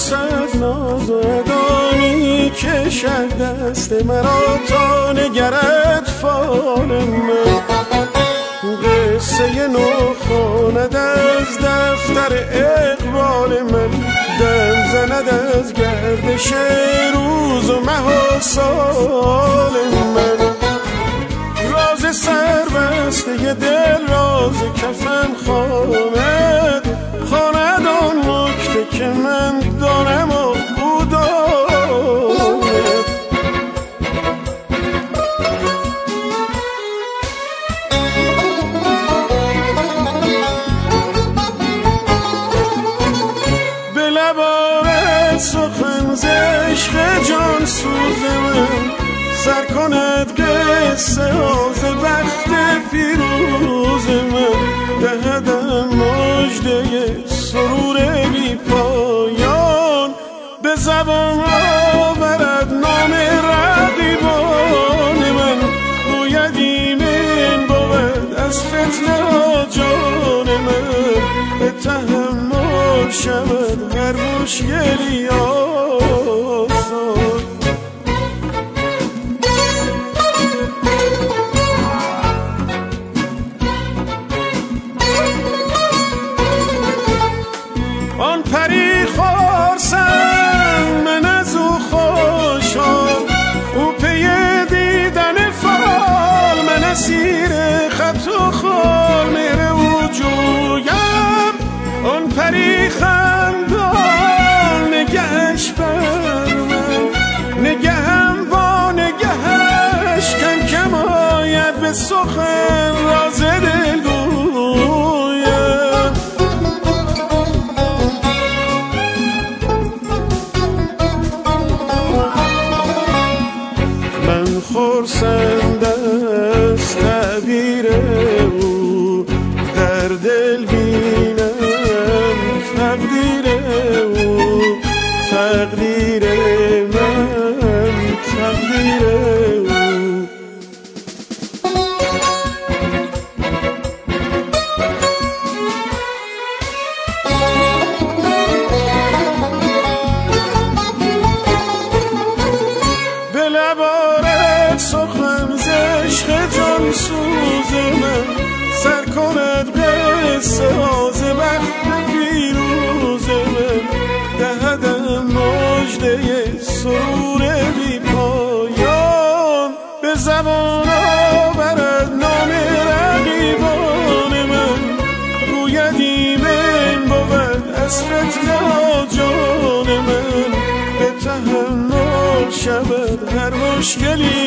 صد ناز و ادانی کشد دست مرا تا نگرد فال من. قصه نو خواند از دفتر اقبال من، دم زند از گردش روز و مه و سال من. راز سربسته دل راز کفن خواند، خواند آن نکته که من دانم و او داند. به لبارت سخن ز عشق جان سوز من، سر کند قصه ز بخت پیروز من. دهدم مژده سرور بی پایان، به زبان آورد نام رقیبان من. گوید ایمن بود از فتنه جان من، به تحمل شود هر مشکلی آسان. آن پری خورسند من از او خوشحال، او پی دیدن فال، من اسیر خط و خال. مهر او جویم آن پری خندان، نگهش بر من نگهم با نگهش. کم کم آید به سخن راز دل گویم. من خرسند از تعبیر او، در دل بینم تقدیر او. تقدیر من تقدیر او. به لبارت سخن ز عشق جان سوز من، سر کند قصه ز بخت پیروز من. دهدم مژده سرور بی پایان، به زبان آورد نام رقیبان من. گوید ایمن بود از فتنه جان من، به تحمل شود هر مشکلی